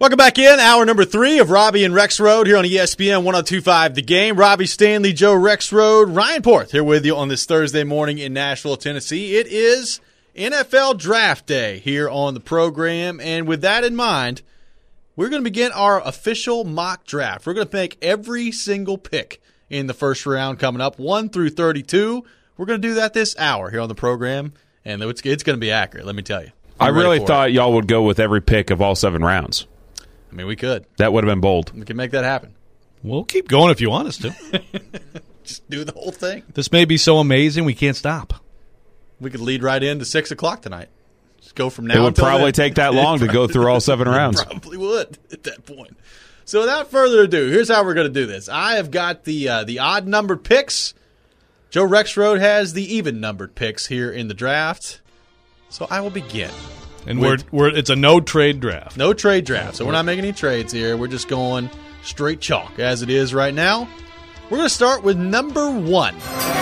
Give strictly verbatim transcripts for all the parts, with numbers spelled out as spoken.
Welcome back in. Hour number three of Robbie and Rex Road here on E S P N one oh two point five The Game. Robbie Stanley, Joe Rex Road, Ryan Porth here with you on this Thursday morning in Nashville, Tennessee. It is N F L Draft Day here on the program, and with that in mind, we're going to begin our official mock draft. We're going to make every single pick in the first round coming up, one through thirty-two. We're going to do that this hour here on the program, and it's, it's going to be accurate, let me tell you. I'm I really thought it. y'all would go with every pick of all seven rounds. I mean, we could. That would have been bold. We can make that happen. We'll keep going if you want us to. Just do the whole thing. This may be so amazing we can't stop. We could lead right into six o'clock tonight. Just go from now. It would until probably then. take that long to go through all seven rounds. It probably would at that point. So without further ado, here's how we're going to do this. I have got the uh, the odd numbered picks. Joe Rexroad has the even numbered picks here in the draft. So I will begin. And we're, we're it's a no trade draft. No trade draft. So we're not making any trades here. We're just going straight chalk as it is right now. We're going to start with number one.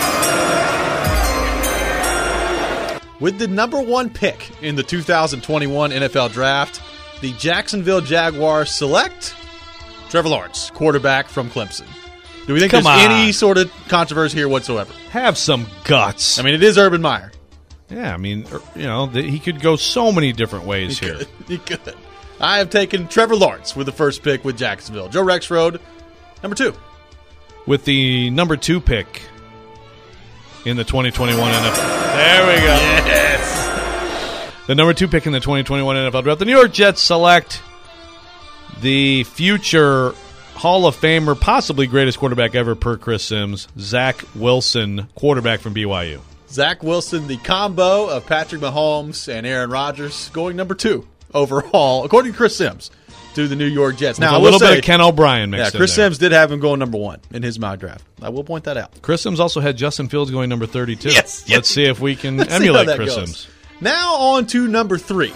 With the number one pick in the two thousand twenty-one N F L Draft, the Jacksonville Jaguars select Trevor Lawrence, quarterback from Clemson. Do we think Come there's on. any sort of controversy here whatsoever? Have some guts. I mean, it is Urban Meyer. Yeah, I mean, er, you know, the, he could go so many different ways He here. could. He could. I have taken Trevor Lawrence with the first pick with Jacksonville. Joe Rexroad, number two. With the number two pick in the twenty twenty-one N F L. There we go. Yes. The number two pick in the twenty twenty-one N F L Draft. The New York Jets select the future Hall of Famer, possibly greatest quarterback ever per Chris Sims, Zach Wilson, quarterback from B Y U. Zach Wilson, the combo of Patrick Mahomes and Aaron Rodgers, going number two overall, according to Chris Sims, to the New York Jets. Now, Now, a I will little say, bit of Ken O'Brien mixed yeah, in Chris there. Sims did have him going number one in his mock draft. I will point that out. Chris Sims also had Justin Fields going number thirty-two. Yes, yes. Let's see if we can Let's see emulate how that Chris goes. Sims. Now on to number three.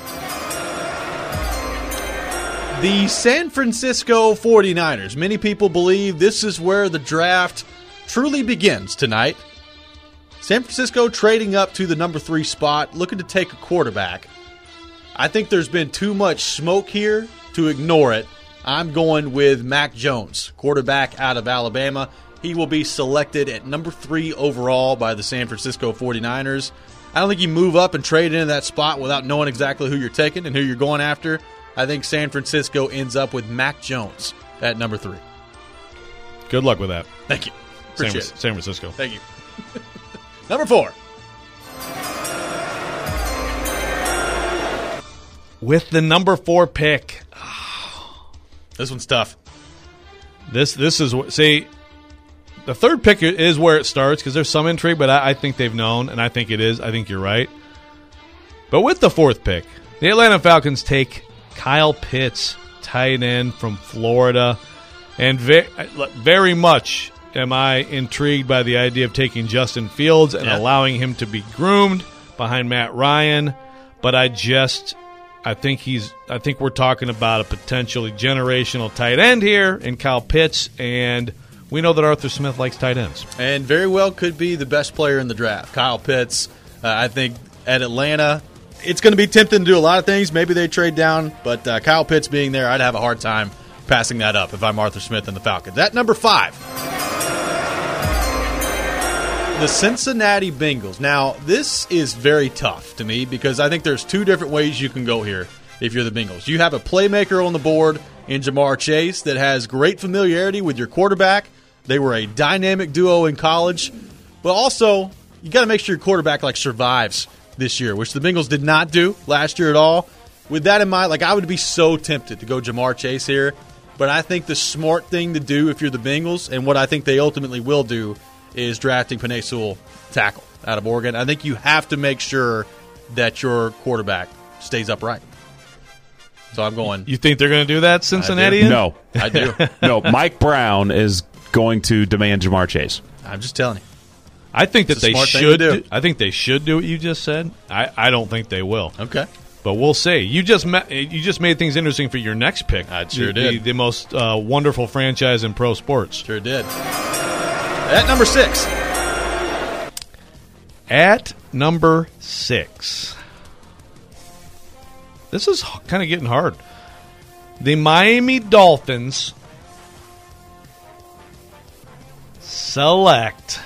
The San Francisco forty-niners. Many people believe this is where the draft truly begins tonight. San Francisco trading up to the number three spot, looking to take a quarterback. I think there's been too much smoke here to ignore it. I'm going with Mac Jones, quarterback out of Alabama. He will be selected at number three overall by the San Francisco forty-niners. I don't think you move up and trade into that spot without knowing exactly who you're taking and who you're going after. I think San Francisco ends up with Mac Jones at number three. Good luck with that. Thank you. San, Appreciate it. San Francisco. Thank you. Number four. With the number four pick. This one's tough. This this is what see the third pick is where it starts because there's some intrigue, but I, I think they've known, and I think it is. I think you're right. But with the fourth pick, the Atlanta Falcons take Kyle Pitts, tight end from Florida, and very, very much am I intrigued by the idea of taking Justin Fields and Yeah. allowing him to be groomed behind Matt Ryan. But I just, I think he's, I think we're talking about a potentially generational tight end here in Kyle Pitts, and we know that Arthur Smith likes tight ends. And very well could be the best player in the draft. Kyle Pitts, uh, I think at Atlanta, it's going to be tempting to do a lot of things. Maybe they trade down, but uh, Kyle Pitts being there, I'd have a hard time passing that up if I'm Arthur Smith and the Falcons. At number five, the Cincinnati Bengals. Now, this is very tough to me because I think there's two different ways you can go here if you're the Bengals. You have a playmaker on the board in Jamar Chase that has great familiarity with your quarterback. They were a dynamic duo in college. But also, you got to make sure your quarterback like survives this year, which the Bengals did not do last year at all. With that in mind, like I would be so tempted to go Jamar Chase here, but I think the smart thing to do if you're the Bengals, and what I think they ultimately will do, is drafting Penei Sewell, tackle out of Oregon. I think you have to make sure that your quarterback stays upright. So I'm going. You think they're going to do that, Cincinnati? No. I do. No, Mike Brown is going to demand Jamar Chase. I'm just telling you. I think that It's a they smart thing should. to do. Do, I think they should do what you just said. I, I don't think they will. Okay. But we'll see. You just ma- you just made things interesting for your next pick. I sure the, did. The, the most uh, wonderful franchise in pro sports. Sure did. At number six. At number six. This is kind of getting hard. The Miami Dolphins select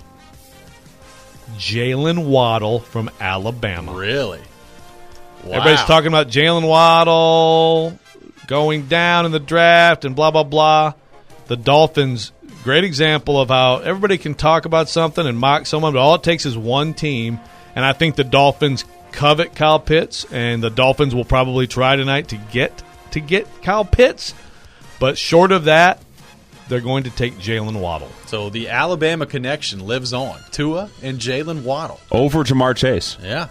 Jalen Waddle from Alabama. Really? Wow. Everybody's talking about Jalen Waddle going down in the draft and blah, blah, blah. The Dolphins, great example of how everybody can talk about something and mock someone, but all it takes is one team. And I think the Dolphins covet Kyle Pitts, and the Dolphins will probably try tonight to get to get Kyle Pitts. But short of that, they're going to take Jalen Waddle. So the Alabama connection lives on. Tua and Jalen Waddle. Over Jamar Chase. Yeah.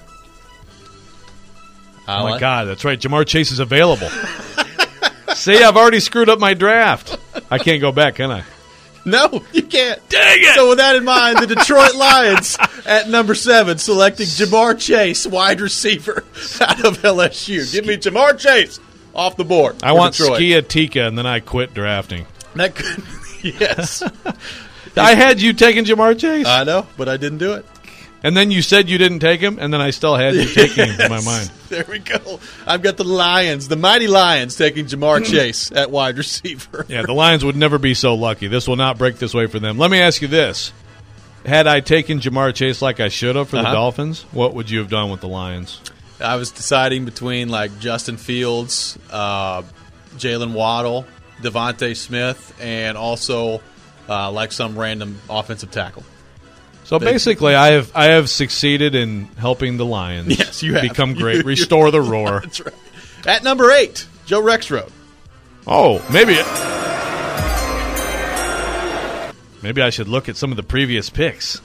I Oh, my like- God, that's right. Jamar Chase is available. See, I've already screwed up my draft. I can't go back, can I? No, you can't. Dang it! So with that in mind, the Detroit Lions at number seven selecting Jamar Chase, wide receiver out of L S U. Give me Jamar Chase off the board. I for want Detroit. Skia Tika, and then I quit drafting. That could, yes. I had you taking Jamar Chase, I know, but I didn't do it. and then you said you didn't take him, and then I still had you taking him in my mind. There we go. I've got the Lions, the mighty Lions, taking Jamar Chase at wide receiver. Yeah, the Lions would never be so lucky. This will not break this way for them. Let me ask you this. Had I taken Jamar Chase like I should have for the Uh-huh. Dolphins, what would you have done with the Lions? I was deciding between like Justin Fields, uh, Jalen Waddle, Devontae Smith, and also uh, like some random offensive tackle. So basically, I have I have succeeded in helping the Lions Yes, you have. become You- great, you- restore the roar. That's right. At number eight, Joe Rexrode. Oh, maybe maybe I should look at some of the previous picks.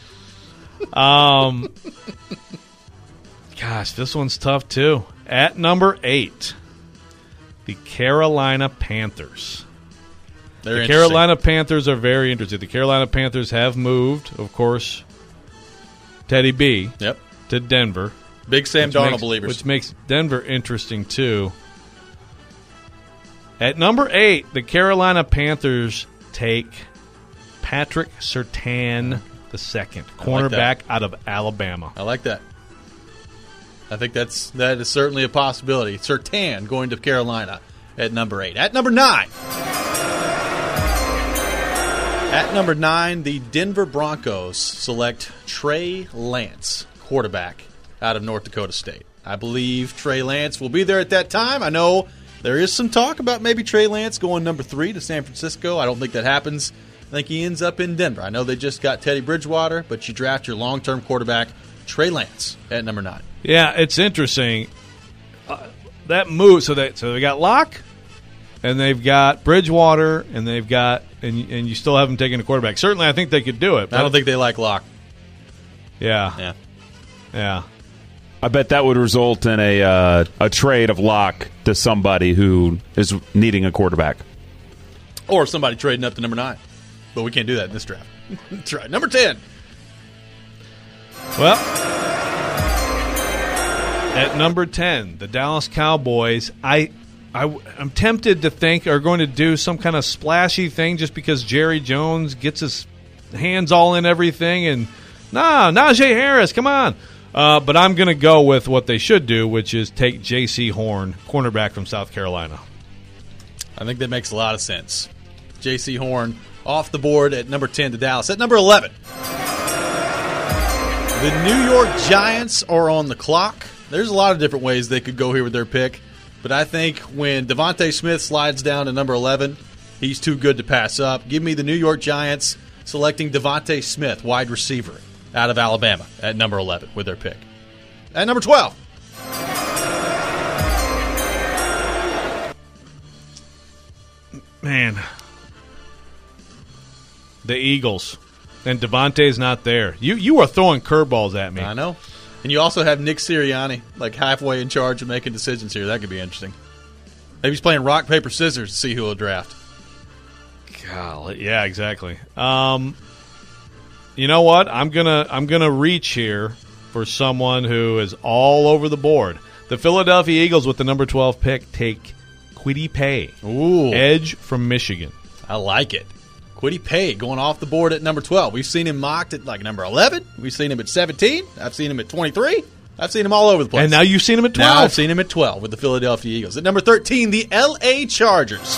Um, gosh, this one's tough too. At number eight, the Carolina Panthers. They're The interesting. Carolina Panthers are very interested. The Carolina Panthers have moved, of course, Teddy B Yep. to Denver. Big Sam which Darnold makes, believers. Which makes Denver interesting, too. At number eight, the Carolina Panthers take Patrick Surtain the second, cornerback out of Alabama. I like that. I think that's that is certainly a possibility. Surtain going to Carolina at number eight. At number nine. At number nine, the Denver Broncos select Trey Lance, quarterback out of North Dakota State. I believe Trey Lance will be there at that time. I know there is some talk about maybe Trey Lance going number three to San Francisco. I don't think that happens. I think he ends up in Denver. I know they just got Teddy Bridgewater, but you draft your long-term quarterback, Trey Lance, at number nine. Yeah, it's interesting. Uh, that move, so they, so they got Locke, and they've got Bridgewater, and they've got, and, and you still haven't taken a quarterback. Certainly, I think they could do it. I don't think they like Locke. Yeah, Yeah. yeah. I bet that would result in a uh, a trade of Locke to somebody who is needing a quarterback. Or somebody trading up to number nine. But we can't do that in this draft. That's right. Number ten. Well, at number ten, the Dallas Cowboys, I, I, I'm tempted to think are going to do some kind of splashy thing just because Jerry Jones gets his hands all in everything. And, nah, Najee Harris, come on. Uh, but I'm going to go with what they should do, which is take J C Horn, cornerback from South Carolina. I think that makes a lot of sense. J C Horn off the board at number ten to Dallas. At number eleven, the New York Giants are on the clock. There's a lot of different ways they could go here with their pick, but I think when Devontae Smith slides down to number eleven, he's too good to pass up. Give me the New York Giants selecting Devontae Smith, wide receiver, out of Alabama at number eleven with their pick. At number twelve, Man, the Eagles. And Devontae's not there. You you are throwing curveballs at me. I know. And you also have Nick Sirianni, like halfway in charge of making decisions here. That could be interesting. Maybe he's playing rock, paper, scissors to see who will draft. Golly, yeah, exactly. Um, you know what? I'm gonna I'm gonna reach here for someone who is all over the board. The Philadelphia Eagles with the number twelve pick take Kwity Paye, Ooh, edge from Michigan. I like it. Kwity Paye going off the board at number twelve. We've seen him mocked at like number eleven. We've seen him at seventeen. I've seen him at twenty-three. I've seen him all over the place. And now you've seen him at twelve. Now I've seen him at twelve with the Philadelphia Eagles. At number thirteen, the L A Chargers.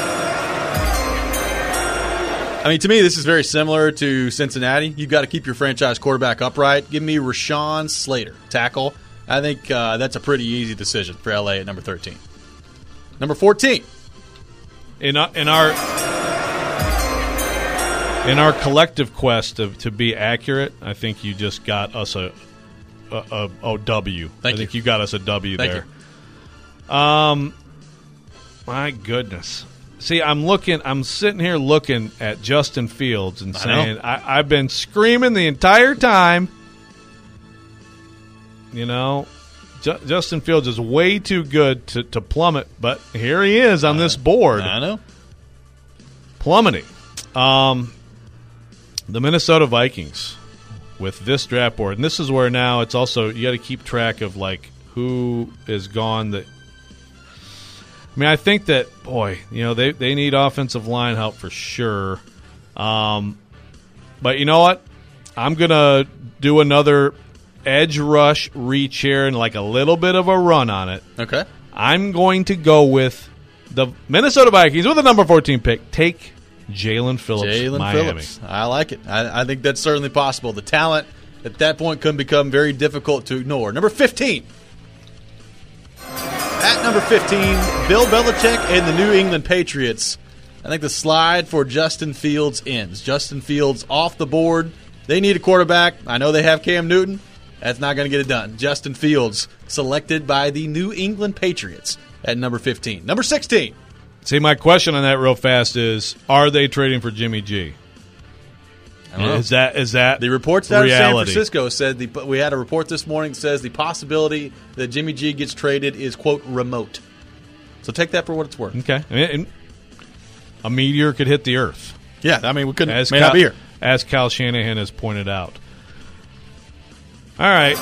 I mean, to me, this is very similar to Cincinnati. You've got to keep your franchise quarterback upright. Give me Rashawn Slater, tackle. I think uh, that's a pretty easy decision for L A at number thirteen. Number fourteen. In our, in our in our collective quest to, to be accurate, I think you just got us a a, a, a W. Thank I think you. you got us a W Thank there. you. Um, my goodness. See, I'm looking. I'm sitting here looking at Justin Fields and I saying, know. I, I've been screaming the entire time. You know, Ju- Justin Fields is way too good to, to plummet, but here he is on this board, I know. plummeting. Um, the Minnesota Vikings with this draft board, and this is where now it's also you got to keep track of like who is gone that. I mean, I think that, boy, you know, they, they need offensive line help for sure. Um, but you know what? I'm going to do another edge rush reach here and like a little bit of a run on it. Okay. I'm going to go with the Minnesota Vikings with the number fourteen pick. Take Jalen Phillips, Jalen Miami. Phillips. I like it. I, I think that's certainly possible. The talent at that point can become very difficult to ignore. Number fifteen. At number fifteen, Bill Belichick and the New England Patriots. I think the slide for Justin Fields ends. Justin Fields off the board. They need a quarterback. I know they have Cam Newton. That's not going to get it done. Justin Fields selected by the New England Patriots at number fifteen. Number sixteen. See, my question on that real fast is, are they trading for Jimmy G? I don't know. Is that is that The reports out reality? of San Francisco said the we had a report this morning that says the possibility that Jimmy G gets traded is, quote, remote. So take that for what it's worth. Okay. I mean, and a meteor could hit the Earth. Yeah, I mean, we couldn't As may Cal, not be here. as Kyle Shanahan has pointed out. All right.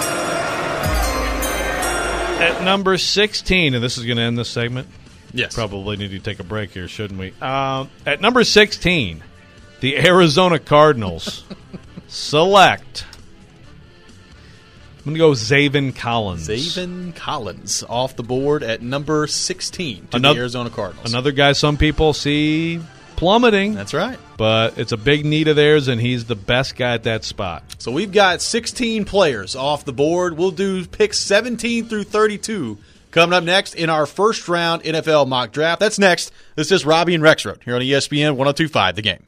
At, at number sixteen, and this is going to end this segment. Yes. Probably need to take a break here, shouldn't we? Uh, at number sixteen, the Arizona Cardinals select. I'm going to go Zaven Collins. Zaven Collins off the board at number sixteen to Another- the Arizona Cardinals. Another guy some people see plummeting, That's right. but it's a big need of theirs, and he's the best guy at that spot. So we've got sixteen players off the board. We'll do picks seventeen through thirty-two coming up next in our first round N F L mock draft. That's next. This is Robbie and Rexroad here on E S P N one oh two point five The Game.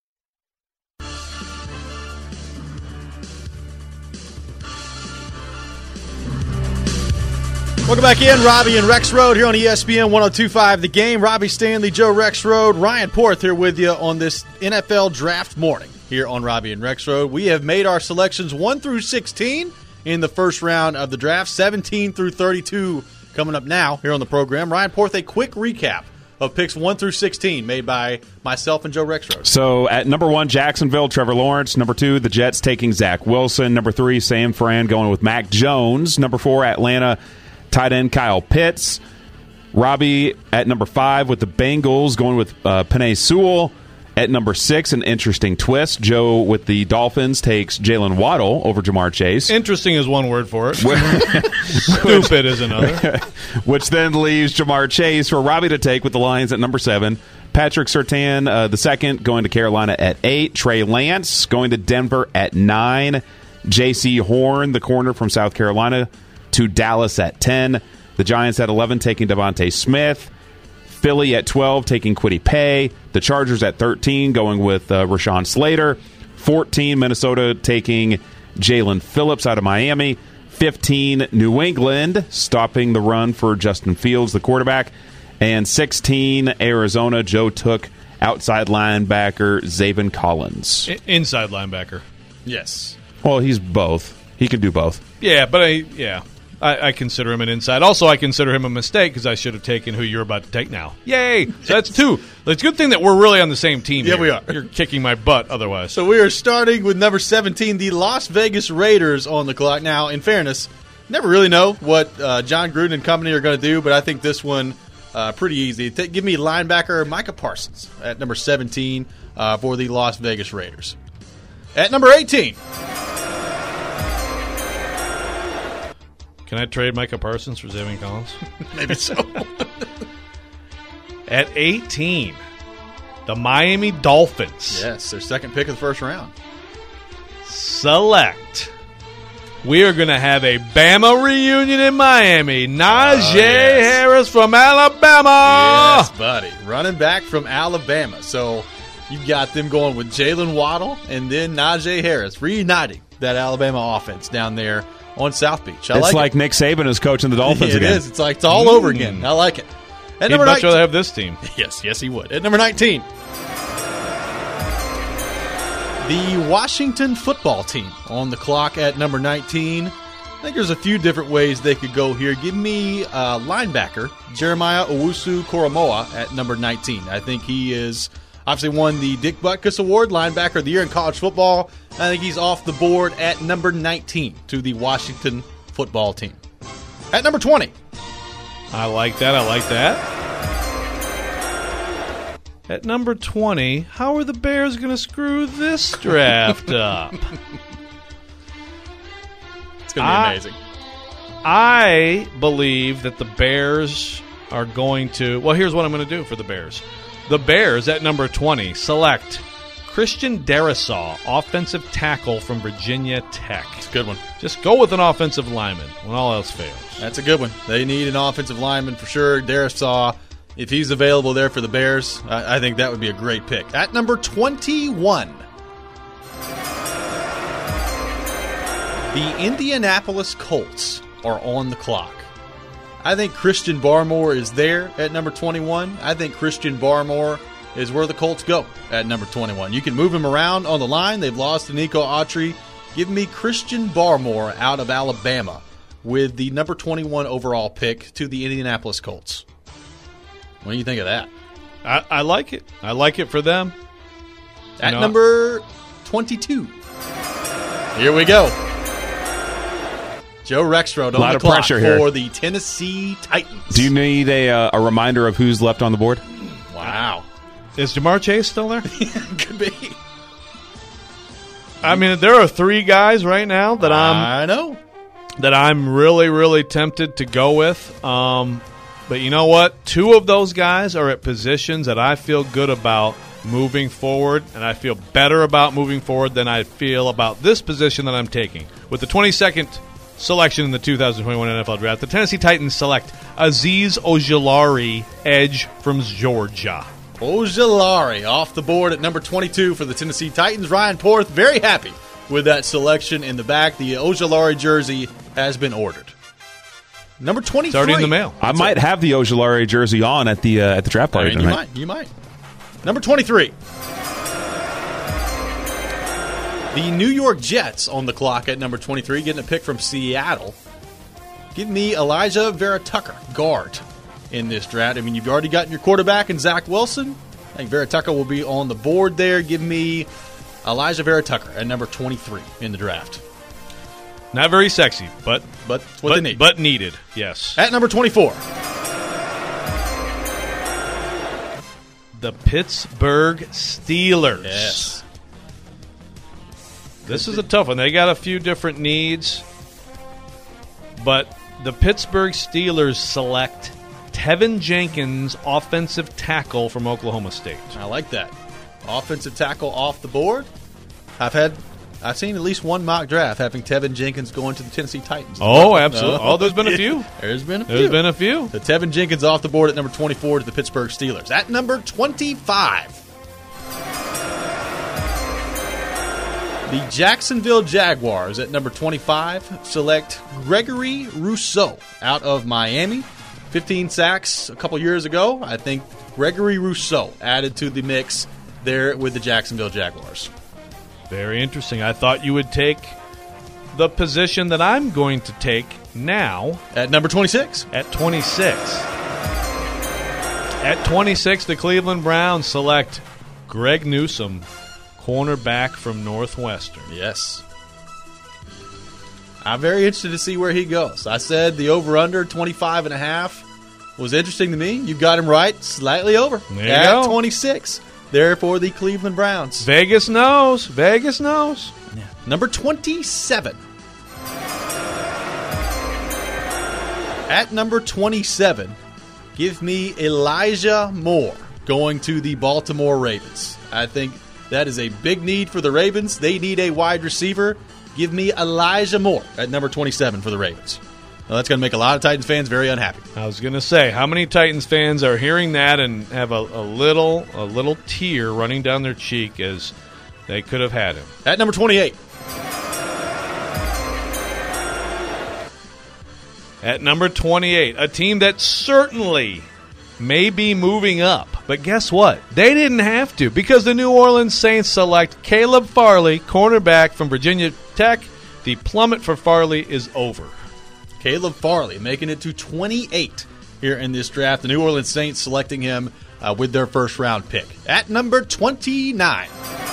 Welcome back in, Robbie and Rexroad here on E S P N one oh two point five The Game. Robbie Stanley, Joe Rexroad, Ryan Porth here with you on this N F L draft morning here on Robbie and Rexroad. We have made our selections one through sixteen in the first round of the draft, seventeen through thirty-two coming up now here on the program. Ryan Porth, a quick recap of picks one through sixteen made by myself and Joe Rexroad. So at number one, Jacksonville, Trevor Lawrence. Number two, the Jets taking Zach Wilson. Number three, Sam Fran going with Mac Jones. Number four, Atlanta, tight end Kyle Pitts. Robbie at number five with the Bengals going with uh, Penei Sewell. At number six, an interesting twist. Joe with the Dolphins takes Jalen Waddle over Jamar Chase. Interesting is one word for it. Stupid is another. Which then leaves Jamar Chase for Robbie to take with the Lions at number seven. Patrick Surtain, uh, the second, going to Carolina at eight. Trey Lance going to Denver at nine. J C Horn, the corner from South Carolina, to Dallas at ten. The Giants at eleven taking Devontae Smith. Philly at twelve taking Kwity Paye. The Chargers at thirteen going with uh, Rashawn Slater. fourteen, Minnesota taking Jalen Phillips out of Miami. fifteen, New England stopping the run for Justin Fields, the quarterback. And sixteen, Arizona, Joe took outside linebacker Zaven Collins. I- inside linebacker. Yes. Well, he's both. He can do both. Yeah, but I yeah, I, I consider him an inside. Also, I consider him a mistake because I should have taken who you're about to take now. Yay! So that's two. It's a good thing that we're really on the same team. Yeah, here. we are. You're kicking my butt otherwise. So we are starting with number seventeen, the Las Vegas Raiders on the clock. Now, in fairness, never really know what uh, John Gruden and company are going to do, but I think this one uh, pretty easy. T- give me linebacker Micah Parsons at number seventeen uh, for the Las Vegas Raiders. At number eighteen, Can I trade Micah Parsons for Zaven Collins? Maybe so. At eighteen, the Miami Dolphins Yes, their second pick of the first round. select. We are going to have a Bama reunion in Miami. Najee Oh, yes. Harris from Alabama. Yes, buddy. Running back from Alabama. So you've got them going with Jalen Waddle and then Najee Harris, reuniting that Alabama offense down there on South Beach. I It's like, like Nick Saban is coaching the it. Dolphins It again. is. It's like it's all over again. I like it. At He'd number much rather nineteen. have this team. Yes, yes, he would. At number nineteen, the Washington football team on the clock at number nineteen. I think there's a few different ways they could go here. Give me uh, linebacker Jeremiah Owusu-Koramoah at number nineteen. I think he is obviously won the Dick Butkus Award, linebacker of the year in college football. I think he's off the board at number nineteen to the Washington football team. At number twenty, I like that. I like that. At number twenty, how are the Bears going to screw this draft up? it's going to be I- amazing. I believe that the Bears are going to. Well, here's what I'm going to do for the Bears. The Bears at number twenty select Christian Darrisaw, offensive tackle from Virginia Tech. It's a good one. Just go with an offensive lineman when all else fails. That's a good one. They need an offensive lineman for sure. Darrisaw, if he's available there for the Bears, I, I think that would be a great pick. At number twenty-one, the Indianapolis Colts are on the clock. I think Christian Barmore is there at number twenty-one. I think Christian Barmore is where the Colts go at number twenty-one. You can move him around on the line. They've lost to Nico Autry. Give me Christian Barmore out of Alabama with the number twenty-one overall pick to the Indianapolis Colts. What do you think of that? I, I like it. I like it for them. At know- number twenty-two, here we go. Joe Rexrode on Lot the of clock pressure here. for the Tennessee Titans. Do you need a uh, a reminder of who's left on the board? Wow. Is Jamar Chase still there? Could be. I mean, there are three guys right now that I'm I know. that I'm really, really tempted to go with. Um, but you know what? Two of those guys are at positions that I feel good about moving forward, and I feel better about moving forward than I feel about this position that I'm taking. With the twenty-second selection in the two thousand twenty-one N F L Draft, the Tennessee Titans select Azeez Ojulari, edge from Georgia. Ojulari off the board at number twenty-two for the Tennessee Titans. Ryan Porth very happy with that selection in the back. The Ojulari jersey has been ordered. Number twenty-three. It's already in the mail. I might have the Ojulari jersey on at the uh, at the draft I party mean, you tonight. might. You might. Number twenty-three. The New York Jets on the clock at number twenty-three, getting a pick from Seattle. Give me Elijah Vera Tucker, guard, in this draft. I mean, you've already gotten your quarterback in Zach Wilson. I think Vera Tucker will be on the board there. Give me Elijah Vera Tucker at number twenty-three in the draft. Not very sexy, but But it's what but, they need. but needed. Yes. At number twenty-four, The Pittsburgh Steelers. yes. This is a tough one. They got a few different needs, but the Pittsburgh Steelers select Tevin Jenkins, offensive tackle from Oklahoma State. I like that. Offensive tackle off the board. I've had, I've seen at least one mock draft having Tevin Jenkins going to the Tennessee Titans. Oh, absolutely. Oh, there's been a few. There's been a few. There's been a few. The Tevin Jenkins off the board at number twenty-four to the Pittsburgh Steelers. At number twenty-five, the Jacksonville Jaguars at number twenty-five select Gregory Rousseau out of Miami. fifteen sacks a couple years ago. I think Gregory Rousseau added to the mix there with the Jacksonville Jaguars. Very interesting. I thought you would take the position that I'm going to take now At number twenty-six, at twenty-six. At twenty-six, the Cleveland Browns select Greg Newsome, cornerback from Northwestern. yes. I'm very interested to see where he goes. I said the over-under twenty-five and a half was interesting to me. You got him right, slightly over. There you at go. twenty-six, there for the Cleveland Browns. Vegas knows. Vegas knows. Number twenty-seven. At number twenty-seven, give me Elijah Moore going to the Baltimore Ravens. I think that is a big need for the Ravens. They need a wide receiver. Give me Elijah Moore at number twenty-seven for the Ravens. Now, that's going to make a lot of Titans fans very unhappy. I was going to say, how many Titans fans are hearing that and have a, a little a little tear running down their cheek as they could have had him? At number twenty-eight. At number twenty-eight, a team that certainly may be moving up. But guess what? They didn't have to, because the New Orleans Saints select Caleb Farley, cornerback from Virginia Tech. The plummet for Farley is over. Caleb Farley making it to twenty-eight here in this draft. The New Orleans Saints selecting him uh, with their first round pick. At number twenty-nine.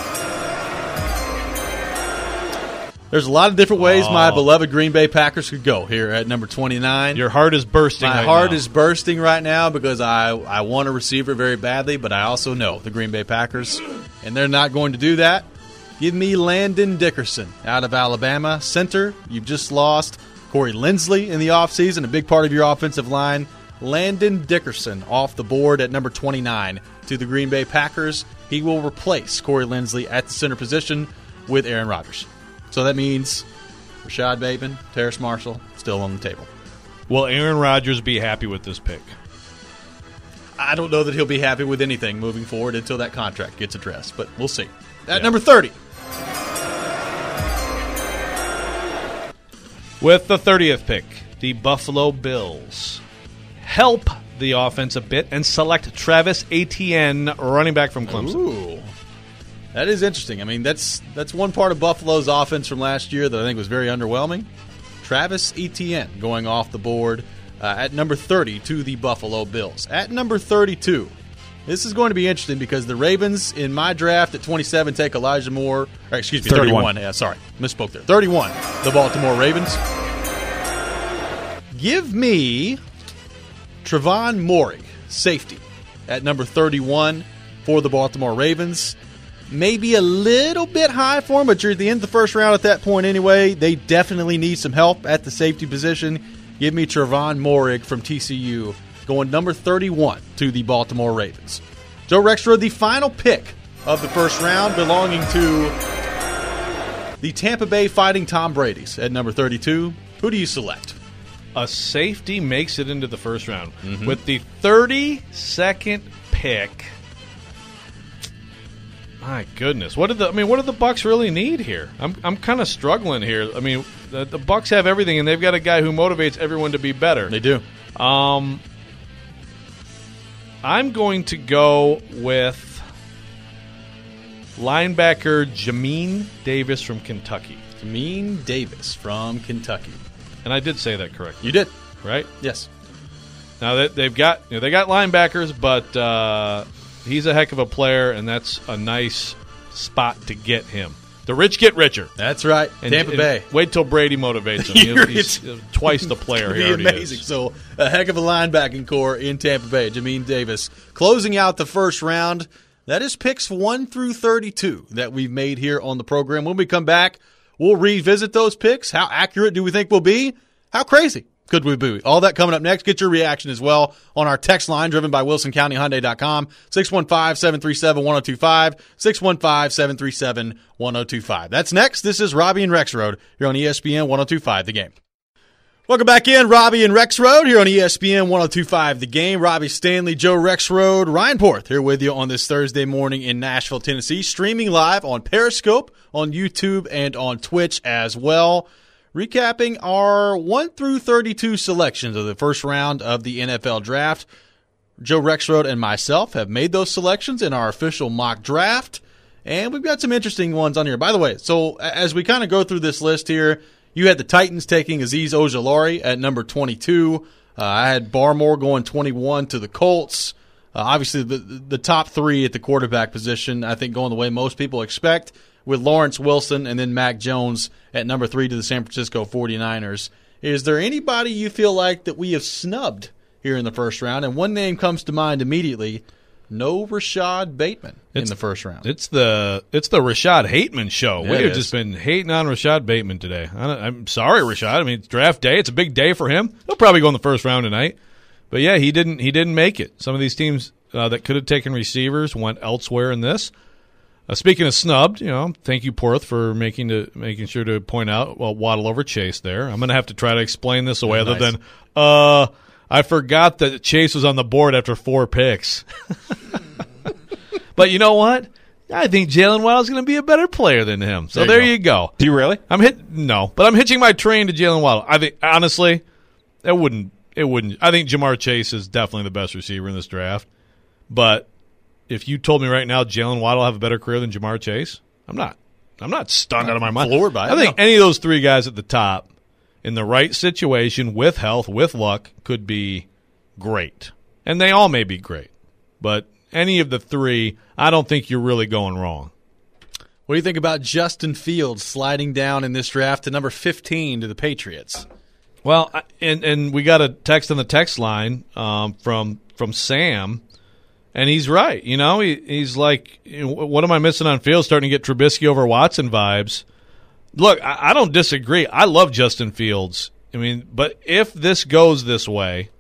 There's a lot of different ways oh. my beloved Green Bay Packers could go here at number twenty-nine. Your heart is bursting My right heart now. is bursting right now because I, I want a receiver very badly, but I also know the Green Bay Packers, and they're not going to do that. Give me Landon Dickerson out of Alabama. Center, you've just lost Corey Linsley in the offseason, a big part of your offensive line. Landon Dickerson off the board at number twenty-nine to the Green Bay Packers. He will replace Corey Linsley at the center position with Aaron Rodgers. So that means Rashad Bateman, Terrace Marshall, still on the table. Will Aaron Rodgers be happy with this pick? I don't know that he'll be happy with anything moving forward until that contract gets addressed, but we'll see. At Yeah. number thirty. With the thirtieth pick, the Buffalo Bills help the offense a bit and select Travis Etienne, running back from Clemson. Ooh. That is interesting. I mean, that's that's one part of Buffalo's offense from last year that I think was very underwhelming. Travis Etienne going off the board uh, at number thirty to the Buffalo Bills. At number thirty-two, this is going to be interesting because the Ravens in my draft at twenty-seven take Elijah Moore. Or excuse me, thirty-one. thirty-one. Yeah, sorry, misspoke there. thirty-one, the Baltimore Ravens. Give me Trevon Moehrig, safety, at number thirty-one for the Baltimore Ravens. Maybe a little bit high for him, but you're at the end of the first round at that point anyway. They definitely need some help at the safety position. Give me Trevon Moehrig from T C U going number thirty-one to the Baltimore Ravens. Joe Rexrode, the final pick of the first round, belonging to the Tampa Bay Fighting Tom Brady's at number thirty-two. Who do you select? A safety makes it into the first round. Mm-hmm. With the thirty-second pick, my goodness, what did the I mean? What do the Bucs really need here? I'm I'm kind of struggling here. I mean, the, the Bucs have everything, and they've got a guy who motivates everyone to be better. They do. Um, I'm going to go with linebacker Jamin Davis from Kentucky, Jamin Davis from Kentucky. and I did say that correctly, You did. right? Yes. Now that they've got you know, they got linebackers, but uh, he's a heck of a player, and that's a nice spot to get him. The rich get richer. That's right. And, Tampa and Bay. Wait till Brady motivates him. You're- He's, he's twice the player he Be already amazing. is. So a heck of a linebacking core in Tampa Bay. Jamin Davis closing out the first round. That is picks one through thirty-two that we've made here on the program. When we come back, we'll revisit those picks. How accurate do we think we'll be? How crazy could we be? All that coming up next. Get your reaction as well on our text line driven by Wilson County Hyundai dot com. six one five, seven three seven, one oh two five. six one five, seven three seven, one oh two five. That's next. This is Robbie and Rexrode here on E S P N one oh two five The Game. Welcome back in, Robbie and Rexrode here on E S P N one oh two five The Game. Robbie Stanley, Joe Rexrode, Ryan Porth here with you on this Thursday morning in Nashville, Tennessee. Streaming live on Periscope, on YouTube, and on Twitch as well. Recapping our one through thirty-two selections of the first round of the N F L Draft. Joe Rexrode and myself have made those selections in our official mock draft, and we've got some interesting ones on here. By the way, so as we kind of go through this list here, you had the Titans taking Azeez Ojulari at number twenty-two. Uh, I had Barmore going twenty-one to the Colts. Uh, obviously, the the top three at the quarterback position, I think, going the way most people expect, with Lawrence Wilson and then Mac Jones at number three to the San Francisco forty-niners. Is there anybody you feel like that we have snubbed here in the first round? And one name comes to mind immediately, no Rashad Bateman It's- in the first round. It's the it's the Rashad Hateman show. Yeah, we it have is. just been hating on Rashad Bateman today. I don't, I'm sorry, Rashad. I mean, it's draft day. It's a big day for him. He'll probably go in the first round tonight. But yeah, he didn't. He didn't make it. Some of these teams uh, that could have taken receivers went elsewhere in this. Uh, speaking of snubbed, you know, thank you, Porth, for making to making sure to point out well, Waddle over Chase there. I'm going to have to try to explain this away, other Nice. than uh, I forgot that Chase was on the board after four picks. But you know what? I think Jalen Waddle is going to be a better player than him. So There there you you go. Do you really? I'm hit no, but I'm hitching my train to Jalen Waddle. I think honestly, it wouldn't. It wouldn't. I think Jamar Chase is definitely the best receiver in this draft. But if you told me right now Jalen Waddle will have a better career than Jamar Chase, I'm not. I'm not stunned out of my mind. floored by it, I think no. any of those three guys at the top, in the right situation, with health, with luck, could be great. And they all may be great. But any of the three, I don't think you're really going wrong. What do you think about Justin Fields sliding down in this draft to number fifteen to the Patriots? Well, I- and and we got a text on the text line um, from from Sam, and he's right. You know, he, he's like, you know, what am I missing on Fields? Starting to get Trubisky over Watson vibes. Look, I, I don't disagree. I love Justin Fields. I mean, but if this goes this way,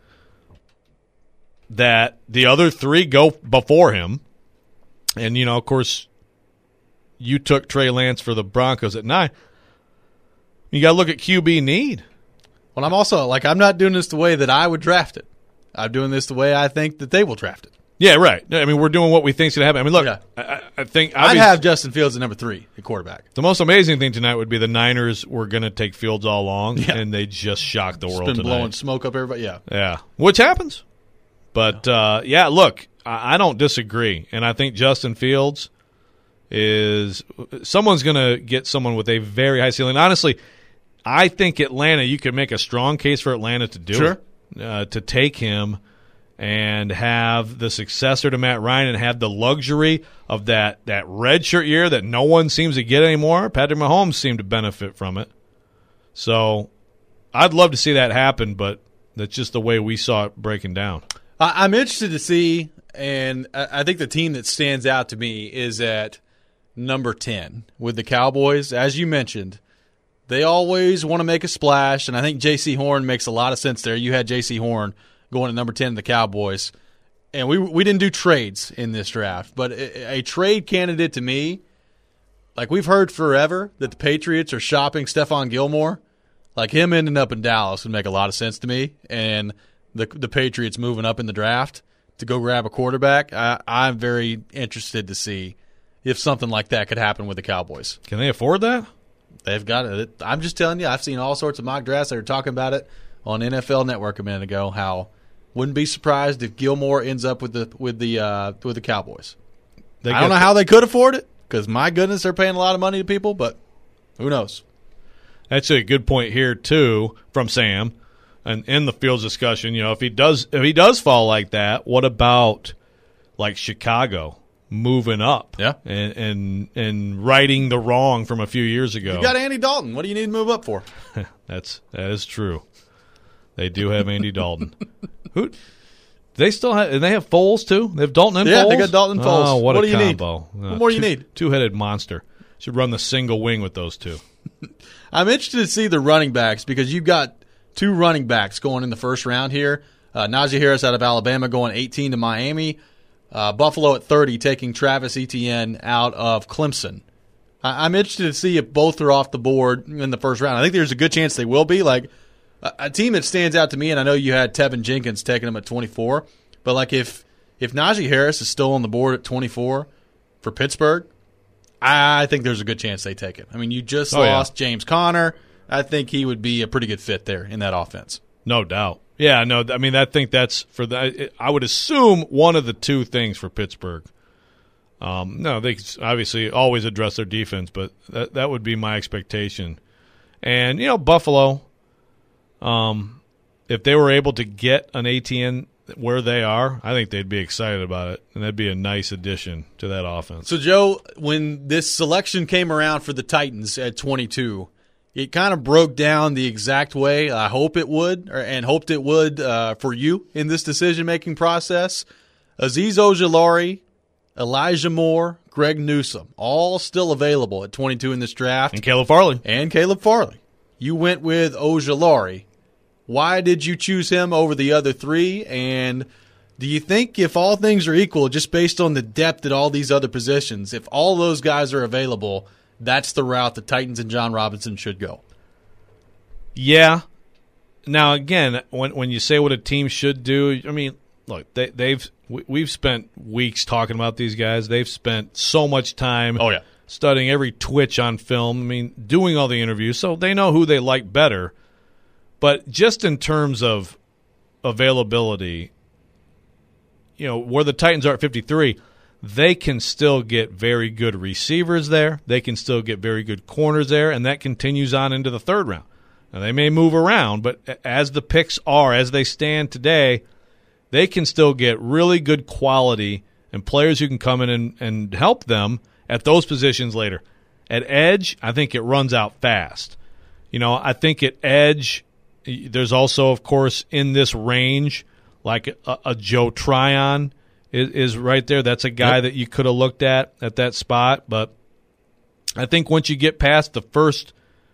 that the other three go before him, and you know, of course, you took Trey Lance for the Broncos at nine. You got to look at Q B need. Well, I'm also like I'm not doing this the way that I would draft it. I'm doing this the way I think that they will draft it. Yeah, right. I mean, we're doing what we think's going to happen. I mean, look, Yeah. I- I, I think I'd obvious- have Justin Fields at number three at quarterback. the most amazing thing tonight would be the Niners were going to take Fields all along, Yeah. and they just shocked the It's world been tonight. blowing smoke up everybody. Yeah. Yeah, which happens. But, uh, yeah, look, I, I don't disagree. And I think Justin Fields is – someone's going to get someone with a very high ceiling. Honestly, I think Atlanta – you could make a strong case for Atlanta to do Sure. it, uh, to take him and have the successor to Matt Ryan and have the luxury of that, that red shirt year that no one seems to get anymore. Patrick Mahomes seemed to benefit from it. So I'd love to see that happen, but that's just the way we saw it breaking down. I, I'm interested to see, and I, I think the team that stands out to me is at number ten with the Cowboys. As you mentioned, they always want to make a splash, and I think J C Horn makes a lot of sense there. You had J C Horn going at number ten to the Cowboys, and we we didn't do trades in this draft, but a, a trade candidate to me, like we've heard forever that the Patriots are shopping Stephon Gilmore. Like him ending up in Dallas would make a lot of sense to me, and the the Patriots moving up in the draft to go grab a quarterback, I, I'm very interested to see if something like that could happen with the Cowboys. Can they afford that? They've got it. I'm just telling you, I've seen all sorts of mock drafts. They were talking about it on N F L Network a minute ago. How wouldn't be surprised if Gilmore ends up with the with the uh, with the Cowboys. They I don't get- know how they could afford it because my goodness, they're paying a lot of money to people, but who knows? That's a good point here too from Sam, and in the Fields discussion. You know, if he does if he does fall like that, what about like Chicago moving up? Yeah. and and and righting the wrong from a few years ago. You got Andy Dalton. What do you need to move up for? That's that is true. They do have Andy Dalton. Who? They still have. And they have Foles too. They have Dalton and Yeah, Foles. they got Dalton and Foles. Oh, what, What a do you need? combo! What more do you need? Two-headed monster. Should run the single wing with those two. I'm interested to see the running backs because you've got two running backs going in the first round here. Uh, Najee Harris out of Alabama going eighteen to Miami. Uh, Buffalo at thirty taking Travis Etienne out of Clemson. I- I'm interested to see if both are off the board in the first round. I think there's a good chance they will be. Like a, a team that stands out to me, and I know you had Tevin Jenkins taking them at twenty-four, but like if if Najee Harris is still on the board at twenty-four for Pittsburgh, I think there's a good chance they take it. I mean, you just Oh, yeah. lost James Conner. I think he would be a pretty good fit there in that offense. No doubt. Yeah, no, I mean, I think that's for the. I would assume one of the two things for Pittsburgh. Um, no, they obviously always address their defense, but that that would be my expectation. And you know, Buffalo, um, if they were able to get an A T N where they are, I think they'd be excited about it, and that'd be a nice addition to that offense. So, Joe, when this selection came around for the Titans at twenty-two, it kind of broke down the exact way I hope it would, or, and hoped it would uh, for you in this decision-making process. Azeez Ojulari, Elijah Moore, Greg Newsome, all still available at twenty-two in this draft. And Caleb Farley. And Caleb Farley. You went with Ojulari. Why did you choose him over the other three? And do you think if all things are equal, just based on the depth at all these other positions, if all those guys are available, that's the route the Titans and John Robinson should go? Yeah. Now, again, when when you say what a team should do, I mean, look, they, they've we, we've spent weeks talking about these guys. They've spent so much time oh, yeah. studying every twitch on film. I mean, doing all the interviews, so they know who they like better. But just in terms of availability, you know, where the Titans are at fifty-three, they can still get very good receivers there. They can still get very good corners there, and that continues on into the third round. Now, they may move around, but as the picks are, as they stand today, they can still get really good quality and players who can come in and, and help them at those positions later. At edge, I think it runs out fast. You know, I think at edge, there's also, of course, in this range, like a, a Joe Tryon is, is right there. That's a guy yep. that you could have looked at at that spot. But I think once you get past the first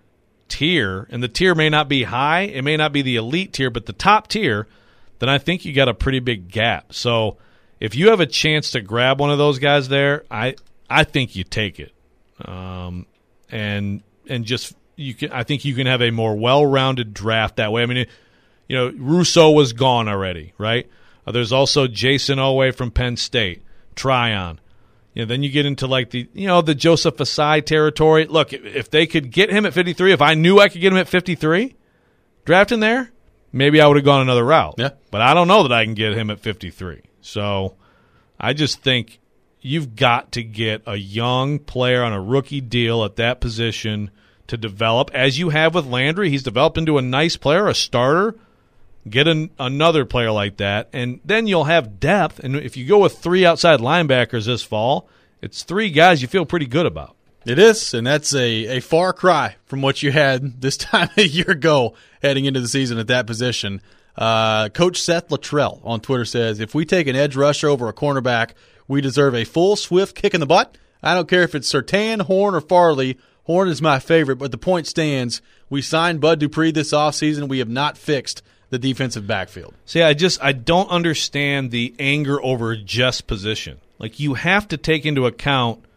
tier, and the tier may not be high, it may not be the elite tier, but the top tier, then I think you got a pretty big gap. So if you have a chance to grab one of those guys there, I I think you take it. Um, and and just you can I think you can have a more well-rounded draft that way. I mean, it, you know, Rousseau was gone already, right? Uh, there's also Jason Owe from Penn State, Tryon. You know, then you get into like the you know the Joseph Asai territory. Look, if they could get him at fifty-three, if I knew I could get him at fifty-three, drafting there, maybe I would have gone another route. Yeah. But I don't know that I can get him at fifty-three. So I just think you've got to get a young player on a rookie deal at that position to develop, as you have with Landry. He's developed into a nice player, a starter. Get an, another player like that, and then you'll have depth. And if you go with three outside linebackers this fall, it's three guys you feel pretty good about. It is, and that's a, a far cry from what you had this time a year ago heading into the season at that position. Uh, Coach Seth Luttrell on Twitter says, if we take an edge rusher over a cornerback, we deserve a full, swift kick in the butt. I don't care if it's Surtain, Horn, or Farley. Horn is my favorite, but the point stands. We signed Bud Dupree this offseason. We have not fixed the defensive backfield. See, I just I don't understand the anger over just position. Like, you have to take into account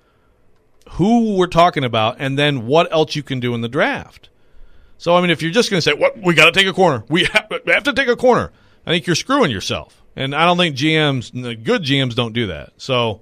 who we're talking about and then what else you can do in the draft. So, I mean, if you're just going to say, "What we got to take a corner. We have, we have to take a corner," I think you're screwing yourself. And I don't think G Ms, the good G Ms, don't do that. So,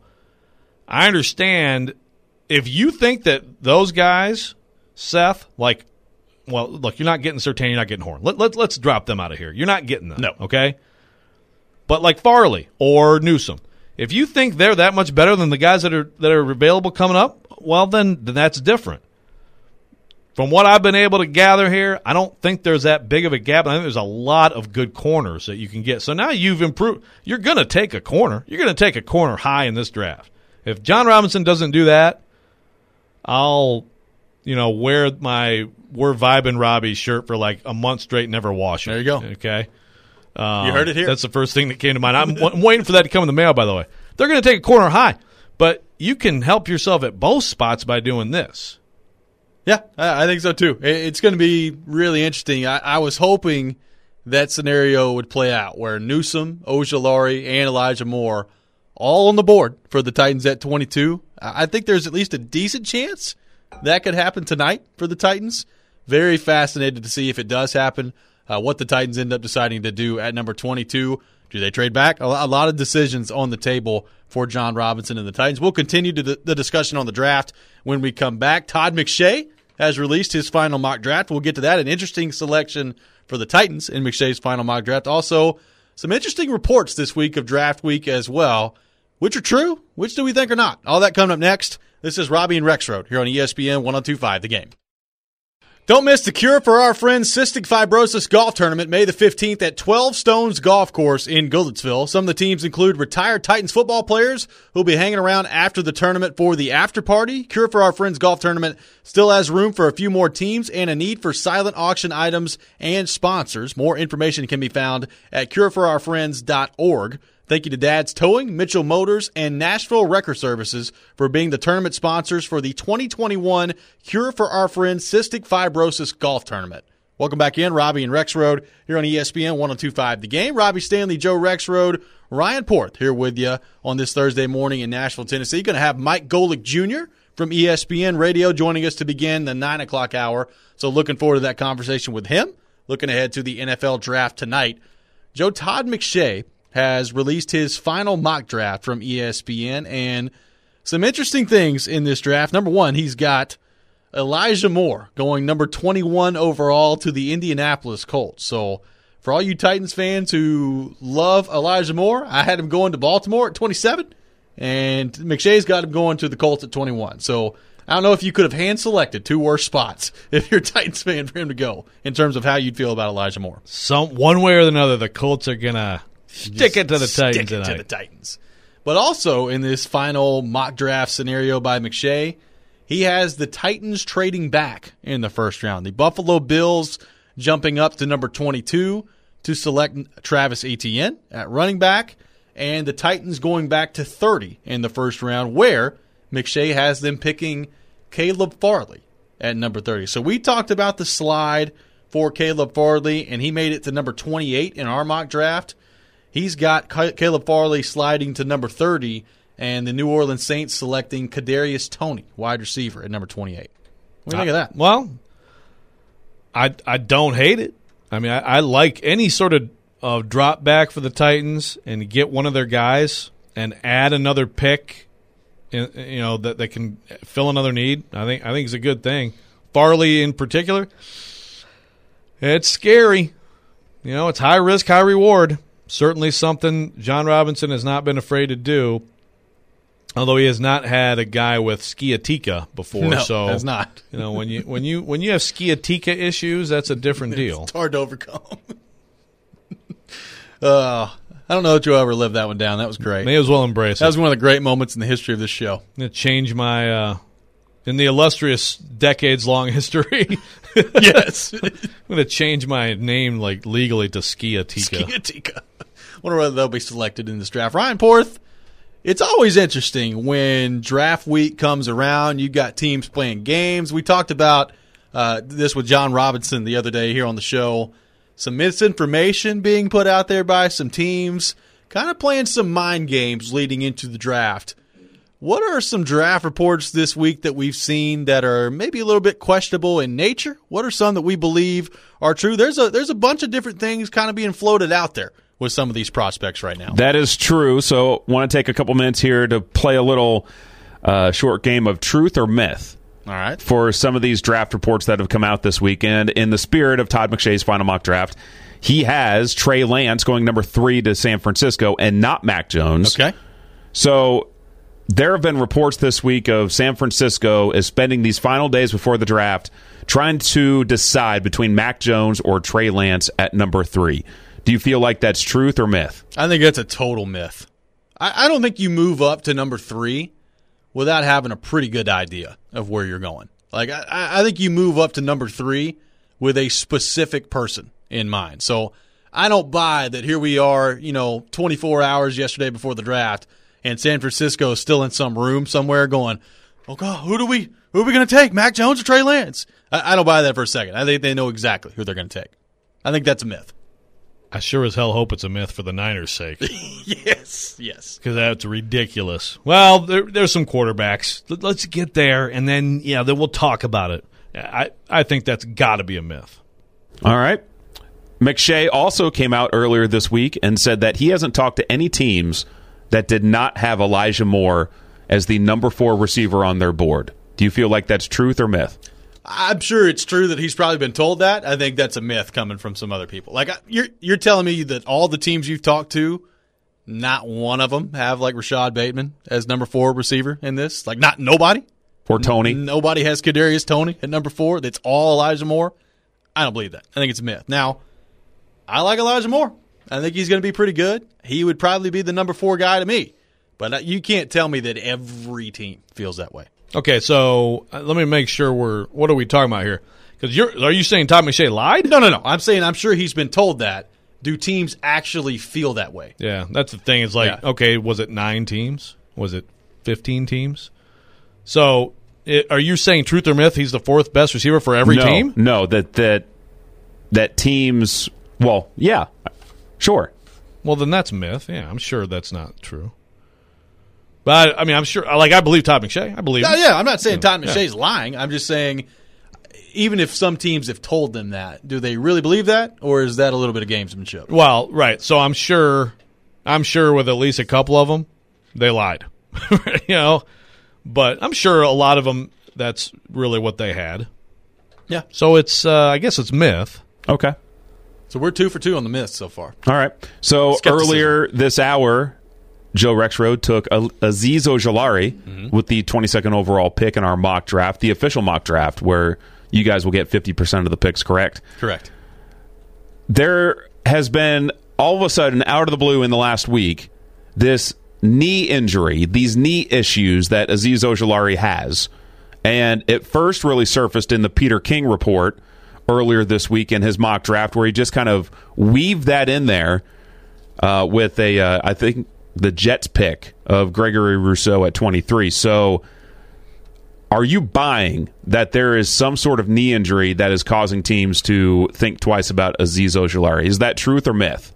I understand if you think that those guys, Seth, like, well, look, you're not getting Surtain, you're not getting Horn. Let, let, let's drop them out of here. You're not getting them. No. Okay? But like Farley or Newsome, if you think they're that much better than the guys that are that are available coming up, well, then, then that's different. From what I've been able to gather here, I don't think there's that big of a gap. I think there's a lot of good corners that you can get. So now you've improved. You're going to take a corner. You're going to take a corner high in this draft. If John Robinson doesn't do that, I'll, you know, wear my We're Vibin' Robbie shirt for like a month straight and never wash it. There you go. Okay? Um, you heard it here. That's the first thing that came to mind. I'm, w- I'm waiting for that to come in the mail, by the way. They're going to take a corner high, but you can help yourself at both spots by doing this. Yeah, I think so too. It's going to be really interesting. I, I was hoping that scenario would play out where Newsome, Ojulari, and Elijah Moore all on the board for the Titans at twenty-two. I think there's at least a decent chance that could happen tonight for the Titans. Very fascinated to see if it does happen, uh, what the Titans end up deciding to do at number twenty-two. Do they trade back? A lot of decisions on the table for John Robinson and the Titans. We'll continue to the discussion on the draft when we come back. Todd McShay has released his final mock draft. We'll get to that. An interesting selection for the Titans in McShay's final mock draft. Also, some interesting reports this week of draft week as well. Which are true? Which do we think are not? All that coming up next. This is Robbie and Rexroad here on E S P N one oh two point five The Game. Don't miss the Cure for Our Friends Cystic Fibrosis Golf Tournament May the fifteenth at twelve Stones Golf Course in Goodlettsville. Some of the teams include retired Titans football players who will be hanging around after the tournament for the after party. Cure for Our Friends Golf Tournament still has room for a few more teams and a need for silent auction items and sponsors. More information can be found at cure for our friends dot org. Thank you to Dad's Towing, Mitchell Motors, and Nashville Wrecker Services for being the tournament sponsors for the twenty twenty-one Cure for Our Friends Cystic Fibrosis Golf Tournament. Welcome back in, Robbie and Rexroad here on E S P N one oh two point five The Game. Robbie Stanley, Joe Rexroad, Ryan Porth here with you on this Thursday morning in Nashville, Tennessee. Going to have Mike Golick Junior from E S P N Radio joining us to begin the nine o'clock hour. So looking forward to that conversation with him. Looking ahead to the N F L draft tonight. Joe, Todd McShay has released his final mock draft from E S P N, and some interesting things in this draft. Number one, he's got Elijah Moore going number twenty-one overall to the Indianapolis Colts. So for all you Titans fans who love Elijah Moore, I had him going to Baltimore at twenty-seven, and McShay's got him going to the Colts at twenty-one. So I don't know if you could have hand-selected two worse spots if you're a Titans fan for him to go in terms of how you'd feel about Elijah Moore. Some one way or another, the Colts are going to stick it to the Stick Titans it tonight. to the Titans. But also in this final mock draft scenario by McShay, he has the Titans trading back in the first round. The Buffalo Bills jumping up to number twenty-two to select Travis Etienne at running back, and the Titans going back to thirty in the first round, where McShay has them picking Caleb Farley at number thirty. So we talked about the slide for Caleb Farley, and he made it to number twenty-eight in our mock draft. He's got Caleb Farley sliding to number thirty, and the New Orleans Saints selecting Kadarius Toney, wide receiver, at number twenty-eight. What do you think uh, of that? Well, I I don't hate it. I mean, I, I like any sort of uh, drop back for the Titans and get one of their guys and add another pick, in, you know, that, that can fill another need. I think I think it's a good thing. Farley in particular, it's scary. You know, it's high risk, high reward. Certainly something John Robinson has not been afraid to do, although he has not had a guy with sciatica before. No, so has not. You know, when you when you when you have sciatica issues, that's a different deal. It's hard to overcome. uh, I don't know if you'll ever live that one down. That was great. May as well embrace That it. was one of the great moments in the history of this show. I'm going to change my, uh, in the illustrious decades-long history, Yes. I'm going to change my name like legally to Sciatica. Sciatica. Wonder whether they'll be selected in this draft. Ryan Porth, it's always interesting when draft week comes around. You've got teams playing games. We talked about uh, this with John Robinson the other day here on the show. Some misinformation being put out there by some teams, kind of playing some mind games leading into the draft. What are some draft reports this week that we've seen that are maybe a little bit questionable in nature? What are some that we believe are true? There's a there's a bunch of different things kind of being floated out there with some of these prospects right now. That is true. So want to take a couple minutes here to play a little uh, short game of truth or myth. All right. For some of these draft reports that have come out this weekend. In the spirit of Todd McShay's final mock draft, he has Trey Lance going number three to San Francisco and not Mac Jones. Okay. So there have been reports this week of San Francisco is spending these final days before the draft trying to decide between Mac Jones or Trey Lance at number three. Do you feel like that's truth or myth? I think that's a total myth. I, I don't think you move up to number three without having a pretty good idea of where you're going. Like I, I think you move up to number three with a specific person in mind. So I don't buy that here we are, you know, twenty-four hours yesterday before the draft, and San Francisco is still in some room somewhere going, oh, God, who do we who are we going to take, Mac Jones or Trey Lance? I, I don't buy that for a second. I think they know exactly who they're going to take. I think that's a myth. I sure as hell hope it's a myth for the Niners' sake. Yes, yes. Because that's ridiculous. Well, there, there's some quarterbacks. Let, let's get there, and then, yeah, then we'll talk about it. I, I think that's got to be a myth. All right. McShay also came out earlier this week and said that he hasn't talked to any teams that did not have Elijah Moore as the number four receiver on their board. Do you feel like that's truth or myth? I'm sure it's true that he's probably been told that. I think that's a myth coming from some other people. Like you're you're telling me that all the teams you've talked to, not one of them have like Rashad Bateman as number four receiver in this. Like not nobody. Or Tony? N- nobody has Kadarius Toney at number four. That's all Elijah Moore. I don't believe that. I think it's a myth. Now, I like Elijah Moore. I think he's going to be pretty good. He would probably be the number four guy to me. But you can't tell me that every team feels that way. Okay, so uh, let me make sure we're – what are we talking about here? Because you're – are you saying Todd McShay lied? No, no, no. I'm saying I'm sure he's been told that, do teams actually feel that way? Yeah, that's the thing. It's like, Yeah. okay, was it nine teams? Was it fifteen teams? So, it, are you saying truth or myth? He's the fourth best receiver for every no, team? No, that that that teams. Well, yeah, sure. Well, then that's myth. Yeah, I'm sure that's not true. But I, I mean, I'm sure. Like, I believe Todd McShay. I believe. Yeah, him. yeah, I'm not saying Todd Yeah. McShay's lying. I'm just saying, even if some teams have told them that, do they really believe that, or is that a little bit of gamesmanship? Well, right. So I'm sure. I'm sure with at least a couple of them, they lied. you know, but I'm sure a lot of them. That's really what they had. Yeah. So it's. Uh, I guess it's myth. Okay. So we're two for two on the myths so far. All right. So Skepticism. earlier this hour, Joe Rexrode took Azeez Ojulari mm-hmm. with the twenty-second overall pick in our mock draft, the official mock draft, where you guys will get fifty percent of the picks correct. Correct. There has been, all of a sudden, out of the blue in the last week, this knee injury, these knee issues that Azeez Ojulari has. And it first really surfaced in the Peter King report earlier this week in his mock draft, where he just kind of weaved that in there uh, with a, uh, I think, the Jets pick of Gregory Rousseau at twenty-three. So are you buying that there is some sort of knee injury that is causing teams to think twice about Azeez Ojulari? Is that truth or myth?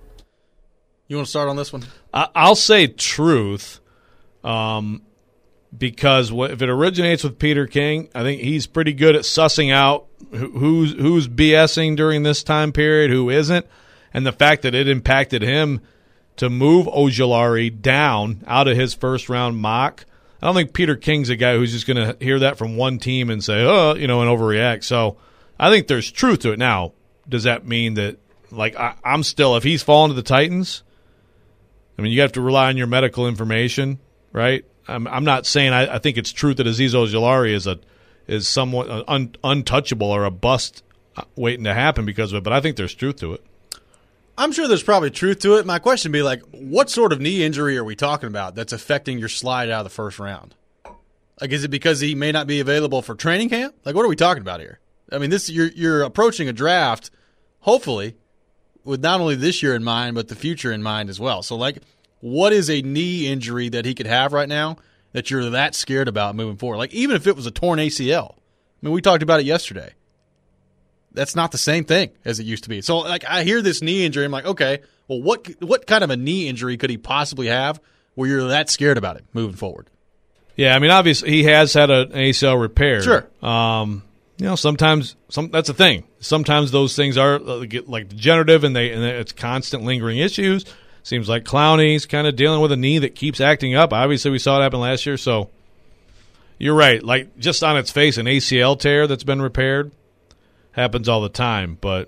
You want to start on this one? I, I'll say truth, um, because wh- if it originates with Peter King, I think he's pretty good at sussing out who, who's who's BSing during this time period, who isn't, and the fact that it impacted him to move Ojulari down out of his first round mock. I don't think Peter King's a guy who's just going to hear that from one team and say, oh, you know, and overreact. So I think there's truth to it. Now, does that mean that, like, I, I'm still, if he's fallen to the Titans, I mean, you have to rely on your medical information, right? I'm, I'm not saying I, I think it's true that Azeez Ojulari is a is somewhat un, untouchable or a bust waiting to happen because of it, but I think there's truth to it. I'm sure there's probably truth to it. My question would be like, what sort of knee injury are we talking about that's affecting your slide out of the first round? Like, is it because he may not be available for training camp? Like, what are we talking about here? I mean, this you're you're approaching a draft, hopefully, with not only this year in mind, but the future in mind as well. So, like, what is a knee injury that he could have right now that you're that scared about moving forward? Like, even if it was a torn A C L. I mean, we talked about it yesterday. That's not the same thing as it used to be. So, like, I hear this knee injury. I'm like, okay, well, what what kind of a knee injury could he possibly have where you're that scared about it moving forward? Yeah, I mean, obviously he has had an A C L repair. Sure. Um, you know, sometimes some that's the thing. Sometimes those things are uh, get like degenerative, and they and it's constant lingering issues. Seems like Clowney's kind of dealing with a knee that keeps acting up. Obviously, we saw it happen last year. So you're right. Like, just on its face, an A C L tear that's been repaired happens all the time. But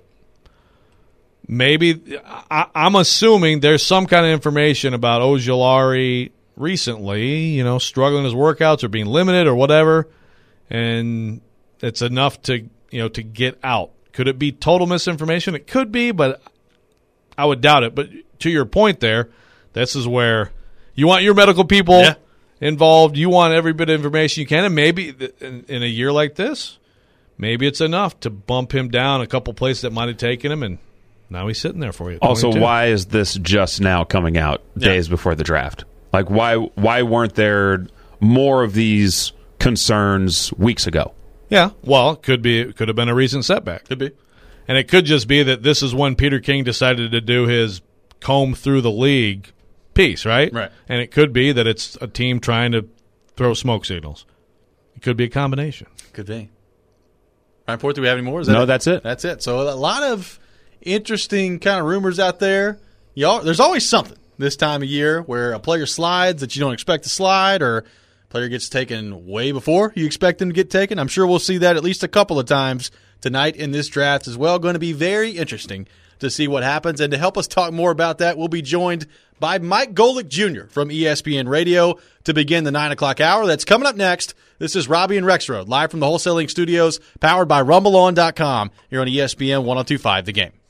maybe I, I'm assuming there's some kind of information about Ojulari recently, you know, struggling his workouts or being limited or whatever, and it's enough to, you know, to get out. Could it be total misinformation? It could be, but I would doubt it. But to your point there, this is where you want your medical people yeah. involved. You want every bit of information you can, and maybe in, in a year like this, maybe it's enough to bump him down a couple places that might have taken him, and now he's sitting there for you. Also, twenty-two. why is this just now coming out Yeah. days before the draft? Like, why why weren't there more of these concerns weeks ago? Yeah, well, it could be. It could have been a recent setback. Could be. And it could just be that this is when Peter King decided to do his comb through the league piece, right? Right. And it could be that it's a team trying to throw smoke signals. It could be a combination. Could be. Ryan Port, do we have any more? Is that No, it? that's it. That's it. So a lot of interesting kind of rumors out there. Y'all, there's always something this time of year where a player slides that you don't expect to slide, or a player gets taken way before you expect him to get taken. I'm sure we'll see that at least a couple of times tonight in this draft as well. Going to be very interesting to see what happens. And to help us talk more about that, we'll be joined by Mike Golick Junior from E S P N Radio to begin the nine o'clock hour. That's coming up next. This is Robbie and Rexrode, live from the Wholesaling Studios, powered by Rumble On dot com, here on E S P N one oh two point five The Game.